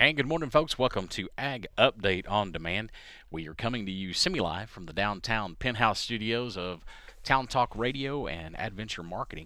And good morning, folks. Welcome to Ag Update on Demand. We are coming to you semi-live from the downtown penthouse studios of Town Talk Radio and Adventure Marketing.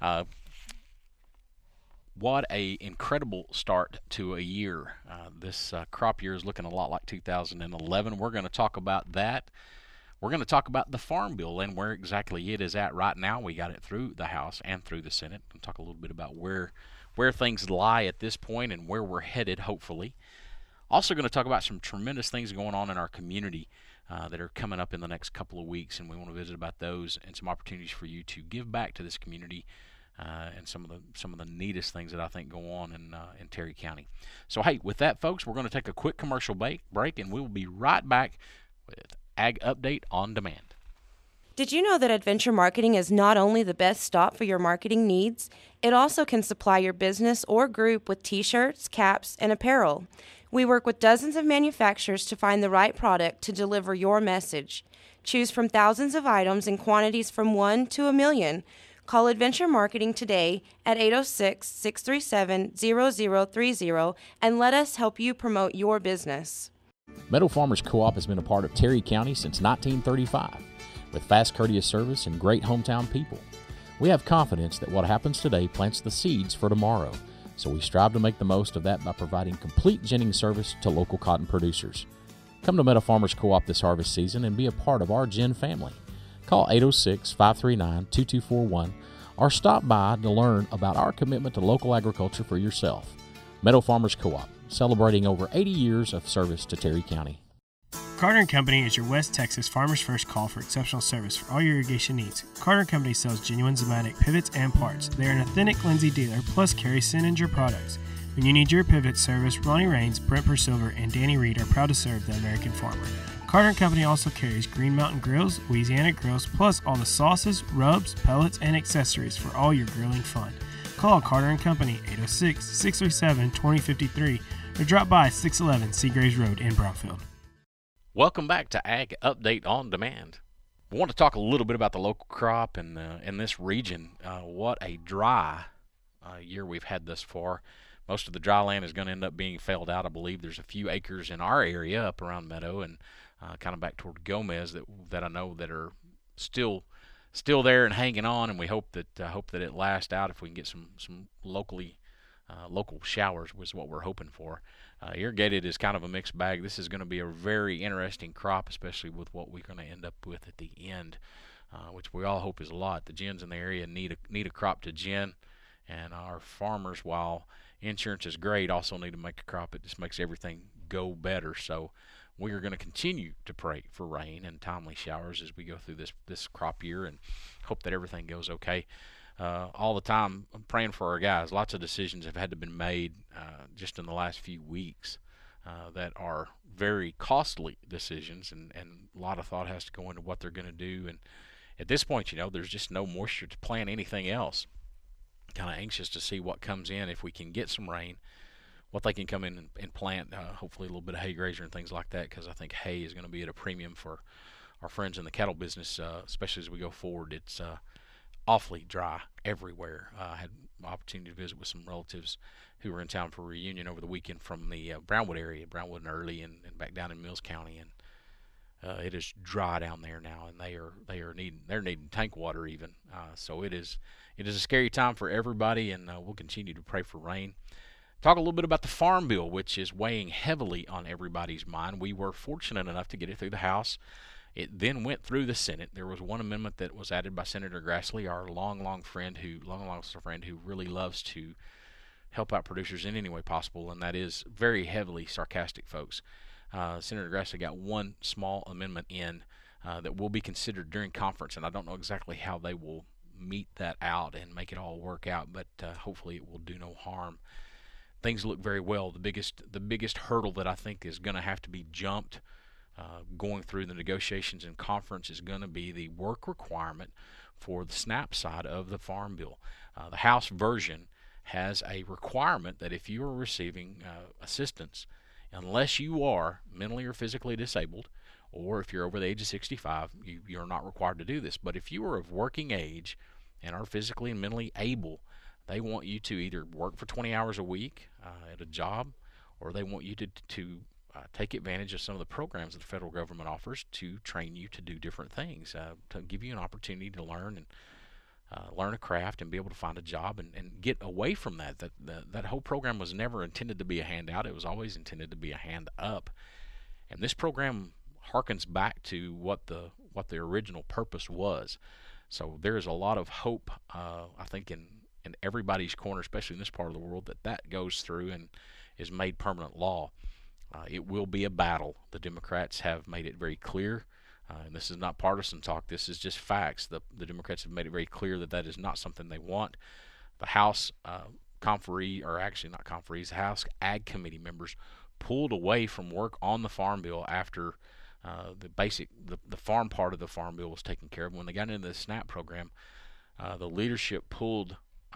What a incredible start to a year. This crop year is looking a lot like 2011. We're going to talk about that. We're going to talk about the Farm Bill and where exactly it is at right now. We got it through the House and through the Senate. We'll talk a little bit about where things lie at this point and where we're headed, hopefully. Also going to talk about some tremendous things going on in our community that are coming up in the next couple of weeks, and we want to visit about those and some opportunities for you to give back to this community and some of the neatest things that I think go on in Terry County. So, hey, with that, folks, we're going to take a quick commercial break, and we will be right back with Ag Update on Demand. Did you know that Adventure Marketing is not only the best stop for your marketing needs, it also can supply your business or group with t-shirts, caps, and apparel. We work with dozens of manufacturers to find the right product to deliver your message. Choose from thousands of items in quantities from 1 to a million. Call Adventure Marketing today at 806-637-0030 and let us help you promote your business. Meadow Farmers Co-op has been a part of Terry County since 1935. With fast, courteous service and great hometown people, we have confidence that what happens today plants the seeds for tomorrow, so we strive to make the most of that by providing complete ginning service to local cotton producers. Come to Meadow Farmers Co-op this harvest season and be a part of our gin family. Call 806-539-2241 or stop by to learn about our commitment to local agriculture for yourself. Meadow Farmers Co-op, celebrating over 80 years of service to Terry County. Carter & Company is your West Texas farmer's first call for exceptional service for all your irrigation needs. Carter & Company sells genuine Zimmatic pivots and parts. They are an authentic Lindsay dealer, plus carry Sininger products. When you need your pivot service, Ronnie Raines, Brent Pursilver, and Danny Reed are proud to serve the American farmer. Carter & Company also carries Green Mountain Grills, Louisiana Grills, plus all the sauces, rubs, pellets, and accessories for all your grilling fun. Call Carter & Company 806-637-2053 or drop by 611 Seagraves Road in Brownfield. Welcome back to Ag Update on Demand. We want to talk a little bit about the local crop in this region. What a dry year we've had thus far. Most of the dry land is going to end up being felled out. I believe there's a few acres in our area up around Meadow and kind of back toward Gomez that I know that are still there and hanging on, and we hope that it lasts out. If we can get some local showers was what we're hoping for. Irrigated is kind of a mixed bag. This is going to be a very interesting crop, especially with what we're going to end up with at the end, which we all hope is a lot. The gins in the area need a crop to gin, and our farmers, while insurance is great, also need to make a crop that just makes everything go better. So we are going to continue to pray for rain and timely showers as we go through this crop year and hope that everything goes okay. All the time I'm praying for our guys. Lots of decisions have had to be made just in the last few weeks that are very costly decisions, and a lot of thought has to go into what they're going to do. And at this point, there's just no moisture to plant anything else. Kind of anxious to see what comes in if we can get some rain, what they can come in and plant, hopefully a little bit of hay grazer and things like that, because I think hay is going to be at a premium for our friends in the cattle business, especially as we go forward. It's awfully dry everywhere. I had an opportunity to visit with some relatives who were in town for a reunion over the weekend from the Brownwood area, Brownwood and Early, and back down in Mills County, and it is dry down there now, and they're needing tank water even. So it is a scary time for everybody, and we'll continue to pray for rain. Talk a little bit about the Farm Bill, which is weighing heavily on everybody's mind. We were fortunate enough to get it through the House. It then went through the Senate. There was one amendment that was added by Senator Grassley, our long friend who really loves to help out producers in any way possible, and that is very heavily sarcastic, folks. Senator Grassley got one small amendment in that will be considered during conference, and I don't know exactly how they will mete that out and make it all work out, but hopefully it will do no harm. Things look very well. The biggest hurdle that I think is going to have to be jumped going through the negotiations and conference is going to be the work requirement for the SNAP side of the Farm Bill. The House version has a requirement that if you are receiving assistance, unless you are mentally or physically disabled, or if you're over the age of 65, you're not required to do this. But if you are of working age and are physically and mentally able, they want you to either work for 20 hours a week at a job or they want you to take advantage of some of the programs that the federal government offers to train you to do different things, to give you an opportunity to learn and learn a craft and be able to find a job and get away from that. That whole program was never intended to be a handout. It was always intended to be a hand up. And this program harkens back to what the original purpose was. So there is a lot of hope, I think, in everybody's corner, especially in this part of the world, that goes through and is made permanent law. It will be a battle. The Democrats have made it very clear, and this is not partisan talk. This is just facts. The Democrats have made it very clear that is not something they want. The House conferee, or actually not conferees, the House Ag Committee members pulled away from work on the Farm Bill after the farm part of the Farm Bill was taken care of. When they got into the SNAP program, the leadership pulled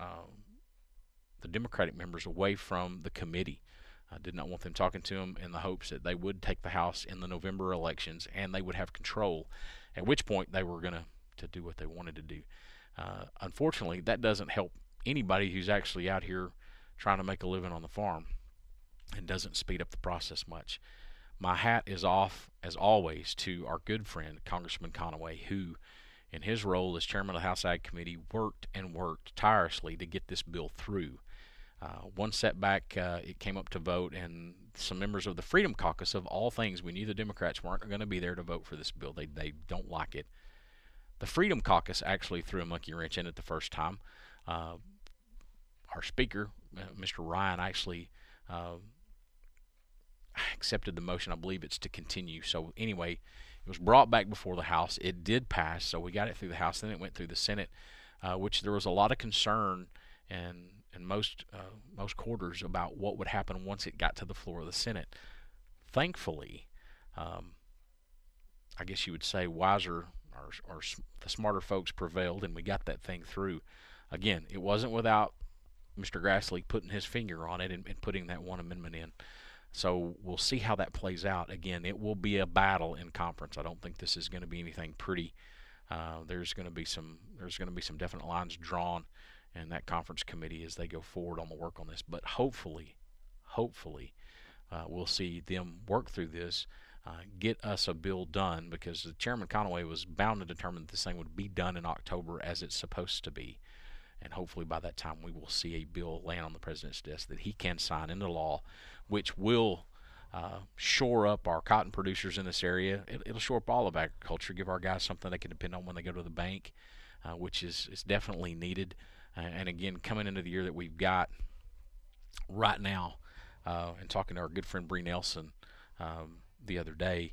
the Democratic members away from the committee. Did not want them talking to them in the hopes that they would take the House in the November elections and they would have control, at which point they were going to do what they wanted to do. Unfortunately, that doesn't help anybody who's actually out here trying to make a living on the farm, and doesn't speed up the process much. My hat is off, as always, to our good friend, Congressman Conaway, who, in his role as chairman of the House Ag Committee, worked tirelessly to get this bill through. One setback, it came up to vote, and some members of the Freedom Caucus, of all things, we knew the Democrats weren't going to be there to vote for this bill. They don't like it. The Freedom Caucus actually threw a monkey wrench in it the first time. Our Speaker, Mr. Ryan, actually accepted the motion. I believe it's to continue. So anyway, it was brought back before the House. It did pass, so we got it through the House. Then it went through the Senate, which there was a lot of concern and most quarters about what would happen once it got to the floor of the Senate. Thankfully, I guess you would say wiser or the smarter folks prevailed, and we got that thing through. Again, it wasn't without Mr. Grassley putting his finger on it and putting that one amendment in. So we'll see how that plays out. Again, it will be a battle in conference. I don't think this is going to be anything pretty. There's going to be some definite lines drawn in that conference committee as they go forward on the work on this. But hopefully, we'll see them work through this, get us a bill done, because Chairman Conaway was bound to determine that this thing would be done in October as it's supposed to be. And hopefully by that time we will see a bill land on the president's desk that he can sign into law, which will shore up our cotton producers in this area. It'll shore up all of agriculture, give our guys something they can depend on when they go to the bank, which is definitely needed. And again, coming into the year that we've got right now, and talking to our good friend Bree Nelson the other day,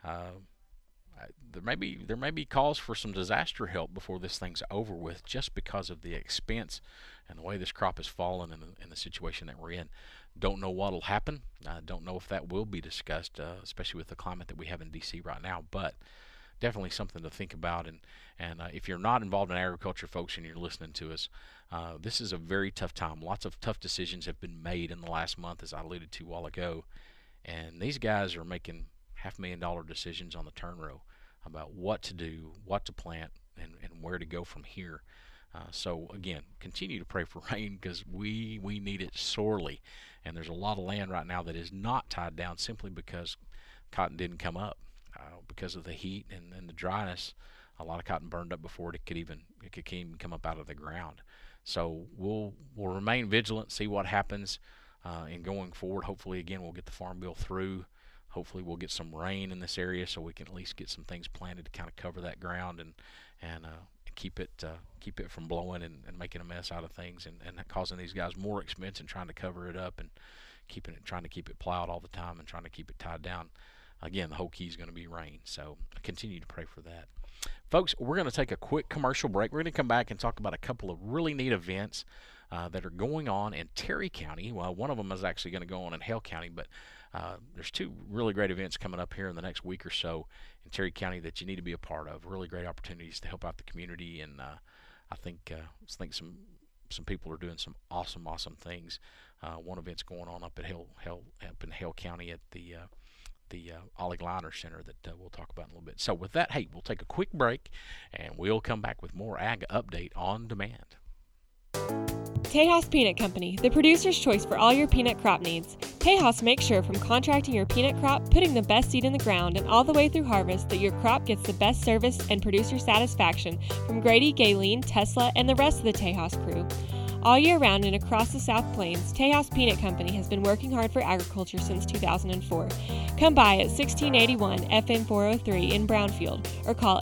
there may be calls for some disaster help before this thing's over with, just because of the expense and the way this crop has fallen and the situation that we're in. Don't know what'll happen. Don't know if that will be discussed, especially with the climate that we have in D.C. right now. But definitely something to think about. And if you're not involved in agriculture, folks, and you're listening to us, this is a very tough time. Lots of tough decisions have been made in the last month, as I alluded to a while ago. And these guys are making $500,000 decisions on the turn row about what to do, what to plant, and where to go from here. So again, continue to pray for rain, because we need it sorely. And there's a lot of land right now that is not tied down simply because cotton didn't come up. Because of the heat and the dryness, a lot of cotton burned up before it could even come up out of the ground. So we'll remain vigilant, see what happens, and going forward, hopefully again we'll get the Farm Bill through. Hopefully we'll get some rain in this area so we can at least get some things planted to kind of cover that ground and keep it from blowing and making a mess out of things and causing these guys more expense and trying to cover it up and trying to keep it plowed all the time and trying to keep it tied down. Again, the whole key is going to be rain, so continue to pray for that. Folks, we're going to take a quick commercial break. We're going to come back and talk about a couple of really neat events that are going on in Terry County. Well, one of them is actually going to go on in Hale County, but there's two really great events coming up here in the next week or so in Terry County that you need to be a part of. Really great opportunities to help out the community, and I think some people are doing some awesome things. One event's going on up in Hale County at the Ollie Liner Center that we'll talk about in a little bit. So with that, hey, we'll take a quick break, and we'll come back with more Ag Update on Demand. Tejas Peanut Company, the producer's choice for all your peanut crop needs. Tejas makes sure from contracting your peanut crop, putting the best seed in the ground, and all the way through harvest that your crop gets the best service and producer satisfaction from Grady, Galen, Tesla, and the rest of the Tejas crew. All year round and across the South Plains, Tejas Peanut Company has been working hard for agriculture since 2004. Come by at 1681 FM 403 in Brownfield or call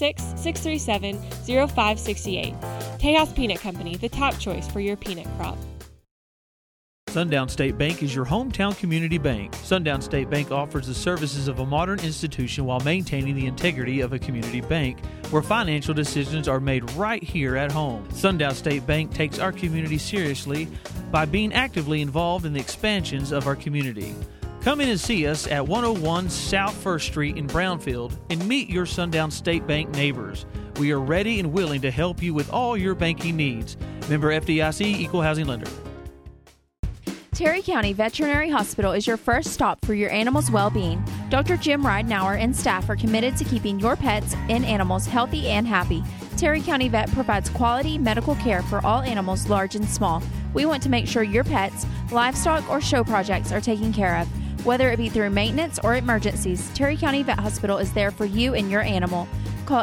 806-637-0568. Tejas Peanut Company, the top choice for your peanut crop. Sundown State Bank is your hometown community bank. Sundown State Bank offers the services of a modern institution while maintaining the integrity of a community bank, where financial decisions are made right here at home. Sundown State Bank takes our community seriously by being actively involved in the expansions of our community. Come in and see us at 101 South 1st Street in Brownfield and meet your Sundown State Bank neighbors. We are ready and willing to help you with all your banking needs. Member FDIC, Equal Housing Lender. Terry County Veterinary Hospital is your first stop for your animal's well-being. Dr. Jim Ridenauer and staff are committed to keeping your pets and animals healthy and happy. Terry County Vet provides quality medical care for all animals, large and small. We want to make sure your pets, livestock, or show projects are taken care of. Whether it be through maintenance or emergencies, Terry County Vet Hospital is there for you and your animal. Call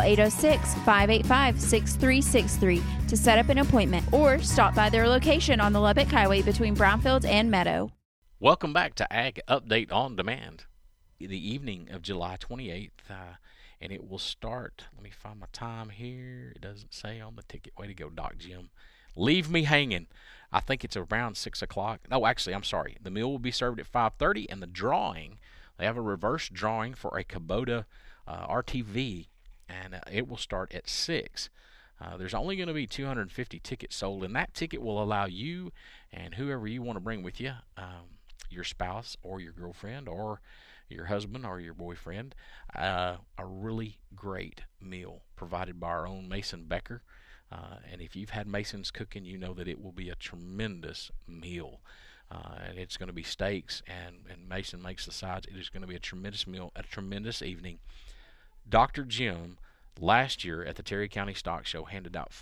806-585-6363 to set up an appointment or stop by their location on the Lubbock Highway between Brownfield and Meadow. Welcome back to Ag Update on Demand. The evening of July 28th, and it will start. Let me find my time here. It doesn't say on the ticket. Way to go, Doc Jim. Leave me hanging. I think it's around 6 o'clock. No, actually, I'm sorry. The meal will be served at 5:30, and the drawing, they have a reverse drawing for a Kubota RTV, and it will start at 6. There's only going to be 250 tickets sold, and that ticket will allow you and whoever you want to bring with you, your spouse or your girlfriend or your husband or your boyfriend, a really great meal provided by our own Mason Becker. And if you've had Mason's cooking, you know that it will be a tremendous meal. And it's going to be steaks, and Mason makes the sides. It is going to be a tremendous meal, a tremendous evening. Dr. Jim, last year at the Terry County Stock Show, handed out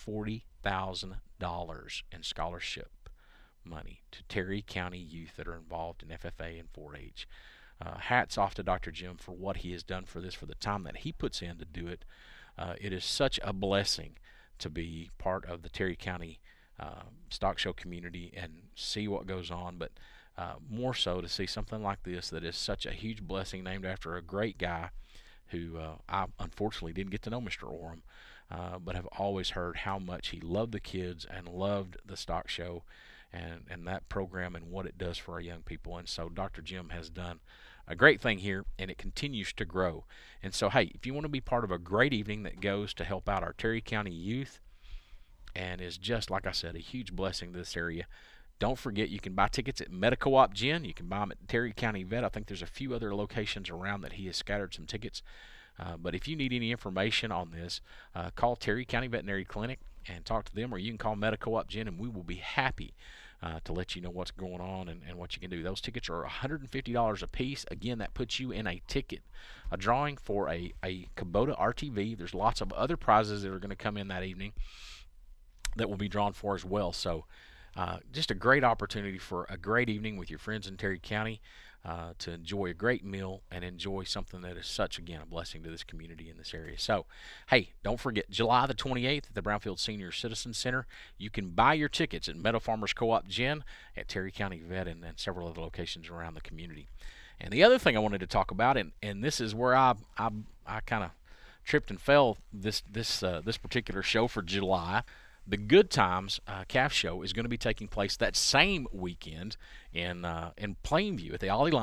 $40,000 in scholarship money to Terry County youth that are involved in FFA and 4-H. Hats off to Dr. Jim for what he has done for this, for the time that he puts in to do it. It is such a blessing to be part of the Terry County Stock Show community and see what goes on, but more so to see something like this that is such a huge blessing, named after a great guy who I unfortunately didn't get to know, Mr. Orem, but have always heard how much he loved the kids and loved the Stock Show and that program and what it does for our young people. And so Dr. Jim has done a great thing here, and it continues to grow. And so, hey, if you want to be part of a great evening that goes to help out our Terry County youth and is just, like I said, a huge blessing to this area, don't forget you can buy tickets at Medi-Co-op Gin. You can buy them at Terry County Vet. I think there's a few other locations around that he has scattered some tickets. But if you need any information on this, call Terry County Veterinary Clinic and talk to them, or you can call Medi-Co-op Gin, and we will be happy to let you know what's going on and what you can do. Those tickets are $150 a piece. Again, that puts you in a drawing for a Kubota RTV. There's lots of other prizes that are going to come in that evening that will be drawn for as well. So just a great opportunity for a great evening with your friends in Terry County to enjoy a great meal and enjoy something that is such, again, a blessing to this community in this area. So, hey, don't forget, July the 28th at the Brownfield Senior Citizen Center. You can buy your tickets at Meadow Farmers Co-op Gin, at Terry County Vet, and several other locations around the community. And the other thing I wanted to talk about, and this is where I kind of tripped and fell this particular show for July. The Good Times Calf Show is going to be taking place that same weekend in Plainview at the Ollie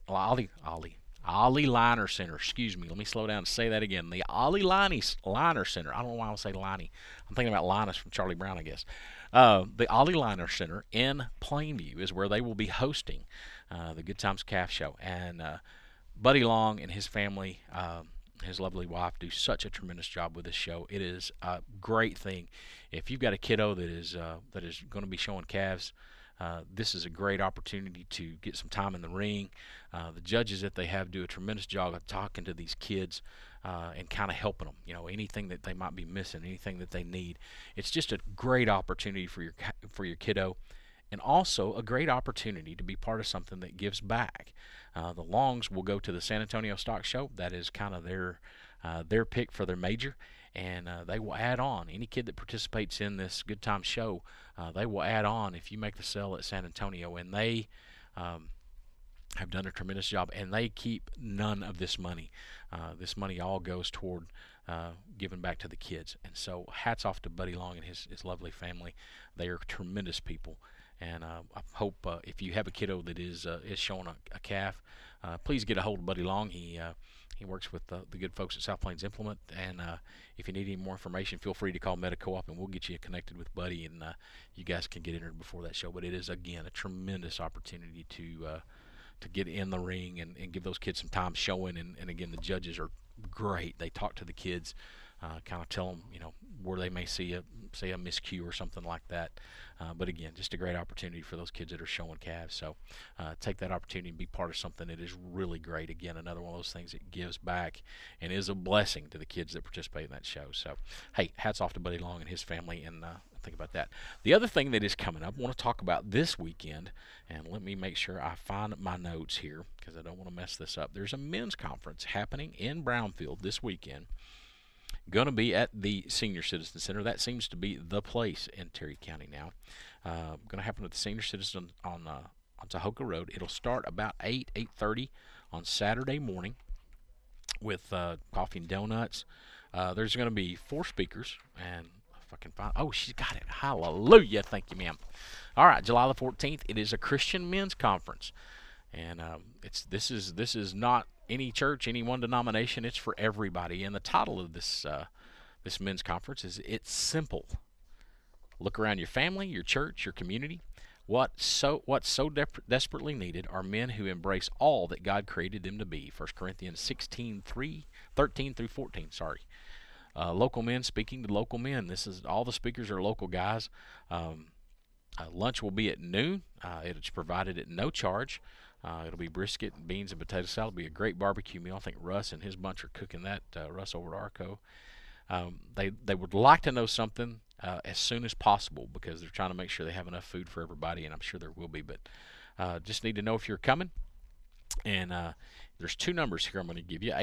Liner Center. Excuse me. Let me slow down and say that again. The Ollie Liner Center. I don't know why I would say Liney. I'm thinking about Linus from Charlie Brown, I guess. The Ollie Liner Center in Plainview is where they will be hosting the Good Times Calf Show. And Buddy Long and his family, his lovely wife, do such a tremendous job with this show. It is a great thing. If you've got a kiddo that is going to be showing calves, this is a great opportunity to get some time in the ring. The judges that they have do a tremendous job of talking to these kids and kind of helping them. You know, anything that they might be missing, anything that they need. It's just a great opportunity for your kiddo, and also a great opportunity to be part of something that gives back. The Longs will go to the San Antonio Stock Show. That is kind of their pick for their major, and they will add on. Any kid that participates in this Good Time Show, they will add on if you make the sale at San Antonio, and they have done a tremendous job, and they keep none of this money. This money all goes toward giving back to the kids. And so hats off to Buddy Long and his lovely family. They are tremendous people. And I hope if you have a kiddo that is showing a calf, please get a hold of Buddy Long. He works with the good folks at South Plains Implement. And if you need any more information, feel free to call MetaCoop, and we'll get you connected with Buddy, and you guys can get entered before that show. But it is, again, a tremendous opportunity to get in the ring and give those kids some time showing. And again, the judges are great. They talk to the kids, kind of tell them, you know, where they may see a miscue or something like that. But again, just a great opportunity for those kids that are showing calves. So take that opportunity and be part of something that is really great. Again, another one of those things that gives back and is a blessing to the kids that participate in that show. So, hey, hats off to Buddy Long and his family, and think about that. The other thing that is coming up, I want to talk about this weekend, and let me make sure I find my notes here because I don't want to mess this up. There's a men's conference happening in Brownfield this weekend. Going to be at the Senior Citizen Center. That seems to be the place in Terry County now. Going to happen at the Senior Citizen on Tahoka Road. It'll start about 8:30 on Saturday morning with coffee and donuts. There's going to be 4 speakers, and if I can find, oh, she's got it. Hallelujah. Thank you, ma'am. All right, July the 14th, it is a Christian men's conference. And this is not any church, any one denomination. It's for everybody. And the title of this men's conference is "It's Simple." Look around your family, your church, your community. What's so desperately needed are men who embrace all that God created them to be. 1 Corinthians 13 through 14. Sorry. Local men speaking to local men. All the speakers are local guys. Lunch will be at noon. It's provided at no charge. It'll be brisket, beans, and potato salad. It'll be a great barbecue meal. I think Russ and his bunch are cooking that. Russ over at Arco. They would like to know something as soon as possible because they're trying to make sure they have enough food for everybody, and I'm sure there will be. But just need to know if you're coming. And there's 2 numbers here I'm going to give you,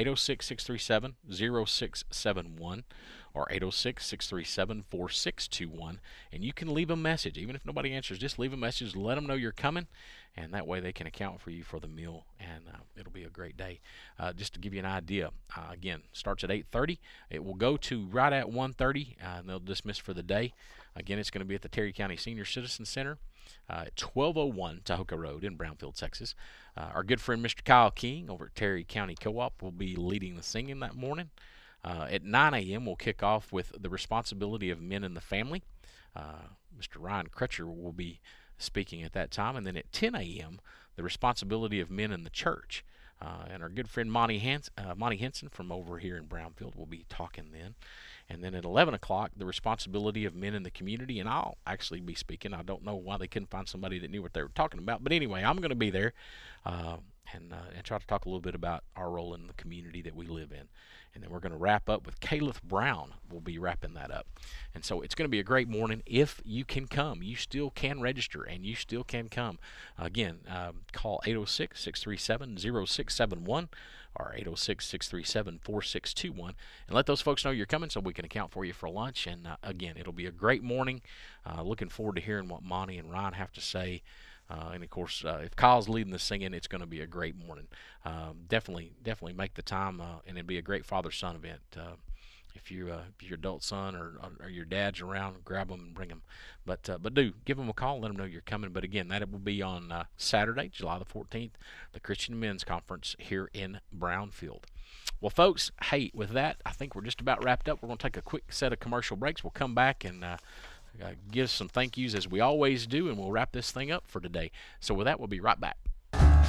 806-637-0671 or 806-637-4621. And you can leave a message. Even if nobody answers, just leave a message. Let them know you're coming, and that way they can account for you for the meal, and it'll be a great day. Just to give you an idea, again, starts at 8:30. It will go to right at 1:30, and they'll dismiss for the day. Again, it's going to be at the Terry County Senior Citizen Center at 1201 Tahoka Road in Brownfield, Texas. Our good friend Mr. Kyle King over at Terry County Co-op will be leading the singing that morning. At 9 a.m. we'll kick off with the responsibility of men in the family. Mr. Ryan Crutcher will be speaking at that time. And then at 10 a.m., the responsibility of men in the church. And our good friend Monty Henson from over here in Brownfield will be talking then. And then at 11 o'clock, the responsibility of men in the community, and I'll actually be speaking. I don't know why they couldn't find somebody that knew what they were talking about. But anyway, I'm going to be there and try to talk a little bit about our role in the community that we live in. And then we're going to wrap up with Caleb Brown. We'll be wrapping that up. And so it's going to be a great morning. If you can come, you still can register, and you still can come. Again, call 806-637-0671 or 806-637-4621. And let those folks know you're coming so we can account for you for lunch. And, again, it'll be a great morning. Looking forward to hearing what Monty and Ryan have to say. And, of course, if Kyle's leading the singing, it's going to be a great morning. Definitely make the time, and it'd be a great father-son event. If your adult son or your dad's around, grab them and bring them. But do give them a call, let them know you're coming. But, again, that will be on Saturday, July the 14th, the Christian Men's Conference here in Brownfield. Well, folks, hey, with that, I think we're just about wrapped up. We're going to take a quick set of commercial breaks. We'll come back and give some thank yous as we always do, and we'll wrap this thing up for today. So with that, we'll be right back.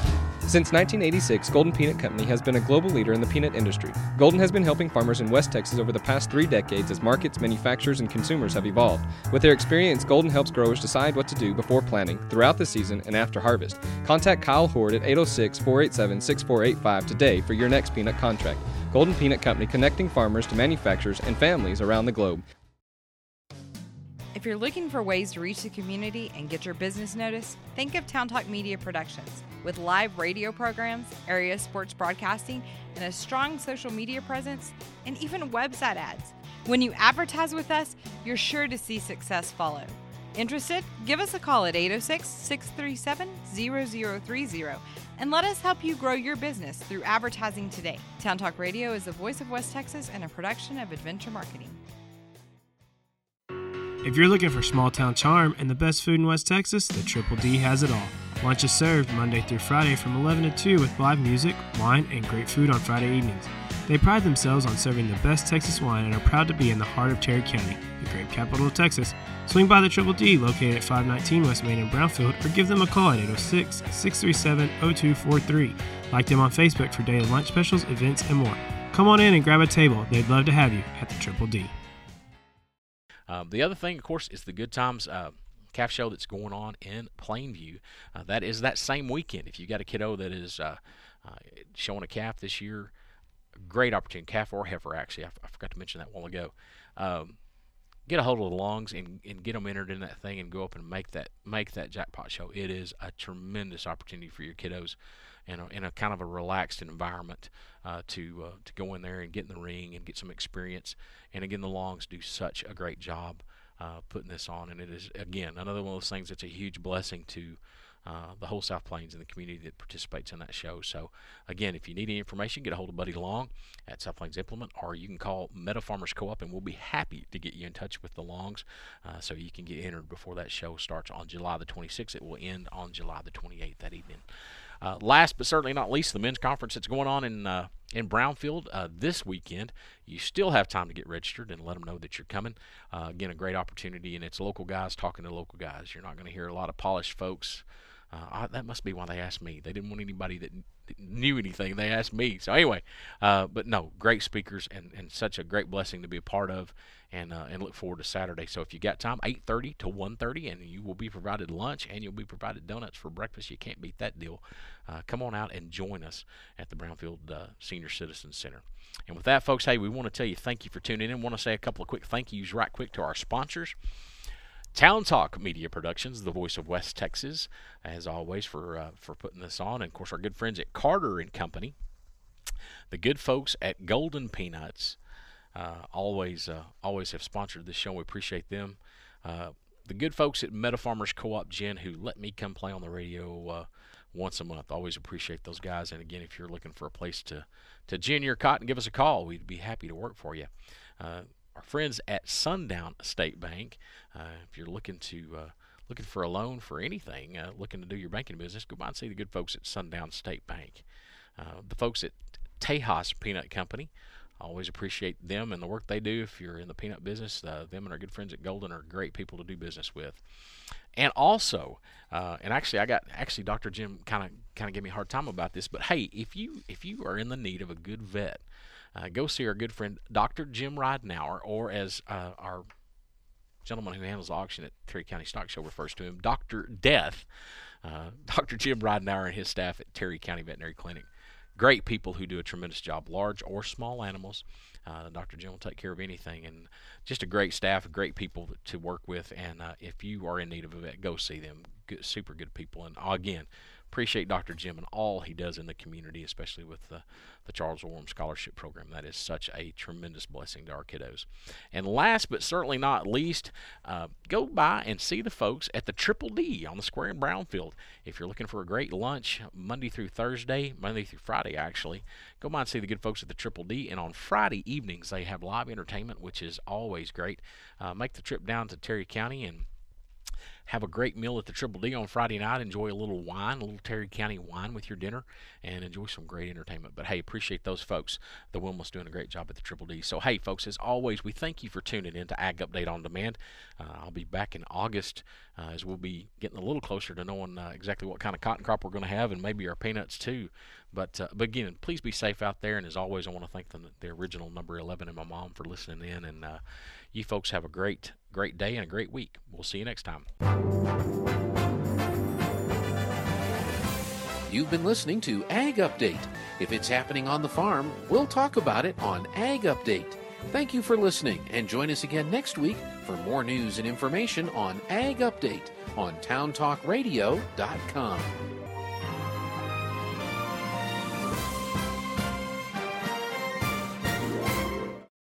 Since 1986, Golden Peanut Company has been a global leader in the peanut industry. Golden has been helping farmers in West Texas over the past 3 decades as markets, manufacturers, and consumers have evolved. With their experience, Golden helps growers decide what to do before planting, throughout the season, and after harvest. Contact Kyle Horde at 806-487-6485 today for your next peanut contract. Golden Peanut Company, connecting farmers to manufacturers and families around the globe. If you're looking for ways to reach the community and get your business noticed, think of Town Talk Media Productions. With live radio programs, area sports broadcasting, and a strong social media presence, and even website ads. When you advertise with us, you're sure to see success follow. Interested? Give us a call at 806-637-0030 and let us help you grow your business through advertising today. Town Talk Radio is the voice of West Texas and a production of Adventure Marketing. If you're looking for small town charm and the best food in West Texas, the Triple D has it all. Lunch is served Monday through Friday from 11 to 2 with live music, wine, and great food on Friday evenings. They pride themselves on serving the best Texas wine and are proud to be in the heart of Terry County, the grape capital of Texas. Swing by the Triple D located at 519 West Main in Brownfield or give them a call at 806-637-0243. Like them on Facebook for daily lunch specials, events, and more. Come on in and grab a table. They'd love to have you at the Triple D. The other thing, of course, is the Good Times Calf Show that's going on in Plainview. That is that same weekend. If you got a kiddo that is showing a calf this year, great opportunity, calf or heifer, actually. I forgot to mention that a while ago. Get a hold of the Longs and get them entered in that thing and go up and make that jackpot show. It is a tremendous opportunity for your kiddos in a kind of a relaxed environment to go in there and get in the ring and get some experience. And again, the Longs do such a great job putting this on, and it is, again, another one of those things that's a huge blessing to the whole South Plains and the community that participates in that show. So, again, if you need any information, get a hold of Buddy Long at South Plains Implement, or you can call Meadow Farmers Co-op, and we'll be happy to get you in touch with the Longs so you can get entered before that show starts on July the 26th. It will end on July the 28th that evening. Last but certainly not least, the men's conference that's going on in Brownfield this weekend. You still have time to get registered and let them know that you're coming. Again, a great opportunity, and it's local guys talking to local guys. You're not going to hear a lot of polished folks. That must be why they asked me. They didn't want anybody that knew anything. They asked me. So anyway, but no, great speakers and such a great blessing to be a part of, and look forward to Saturday. So if you got time, 8:30 to 1:30, and you will be provided lunch and you'll be provided donuts for breakfast. You can't beat that deal. Come on out and join us at the Brownfield Senior Citizens Center. And with that, folks, hey, we want to tell you thank you for tuning in. Want to say a couple of quick thank yous right quick to our sponsors. Town Talk Media Productions, the voice of West Texas, as always, for putting this on. And, of course, our good friends at Carter & Company, the good folks at Golden Peanuts, always have sponsored this show. We appreciate them. The good folks at Meadow Farmers Co-op, Jen, who let me come play on the radio once a month. Always appreciate those guys. And, again, if you're looking for a place to gin your cotton, give us a call. We'd be happy to work for you. Our friends at Sundown State Bank, if you're looking for a loan for anything, looking to do your banking business, go by and see the good folks at Sundown State Bank. The folks at Tejas Peanut Company, always appreciate them and the work they do. If you're in the peanut business, them and our good friends at Golden are great people to do business with. And also, and actually Dr. Jim kind of gave me a hard time about this, but hey, if you are in the need of a good vet, go see our good friend Dr. Jim Ridenauer, or as our gentleman who handles the auction at Terry County Stock Show refers to him, Dr. Death. Dr. Jim Ridenauer and his staff at Terry County Veterinary Clinic. Great people who do a tremendous job, large or small animals. Dr. Jim will take care of anything, and just a great staff, great people to work with. And if you are in need of a vet, go see them. Good, super good people. And again, appreciate Dr. Jim and all he does in the community, especially with the Charles Orm Scholarship Program. That is such a tremendous blessing to our kiddos. And last but certainly not least, go by and see the folks at the Triple D on the square in Brownfield. If you're looking for a great lunch Monday through Friday actually, go by and see the good folks at the Triple D. And on Friday evenings, they have live entertainment, which is always great. Make the trip down to Terry County and have a great meal at the Triple D on Friday night. Enjoy a little wine, a little Terry County wine with your dinner, and enjoy some great entertainment. But, hey, appreciate those folks. The Wilma's doing a great job at the Triple D. So, hey, folks, as always, we thank you for tuning in to Ag Update on Demand. I'll be back in August as we'll be getting a little closer to knowing exactly what kind of cotton crop we're going to have, and maybe our peanuts too. But again, please be safe out there. And as always, I want to thank the original number 11 and my mom for listening in. And you folks have a great day and a great week. We'll see you next time. You've been listening to Ag Update. If it's happening on the farm, we'll talk about it on Ag Update. Thank you for listening, and join us again next week for more news and information on Ag Update on TownTalkRadio.com.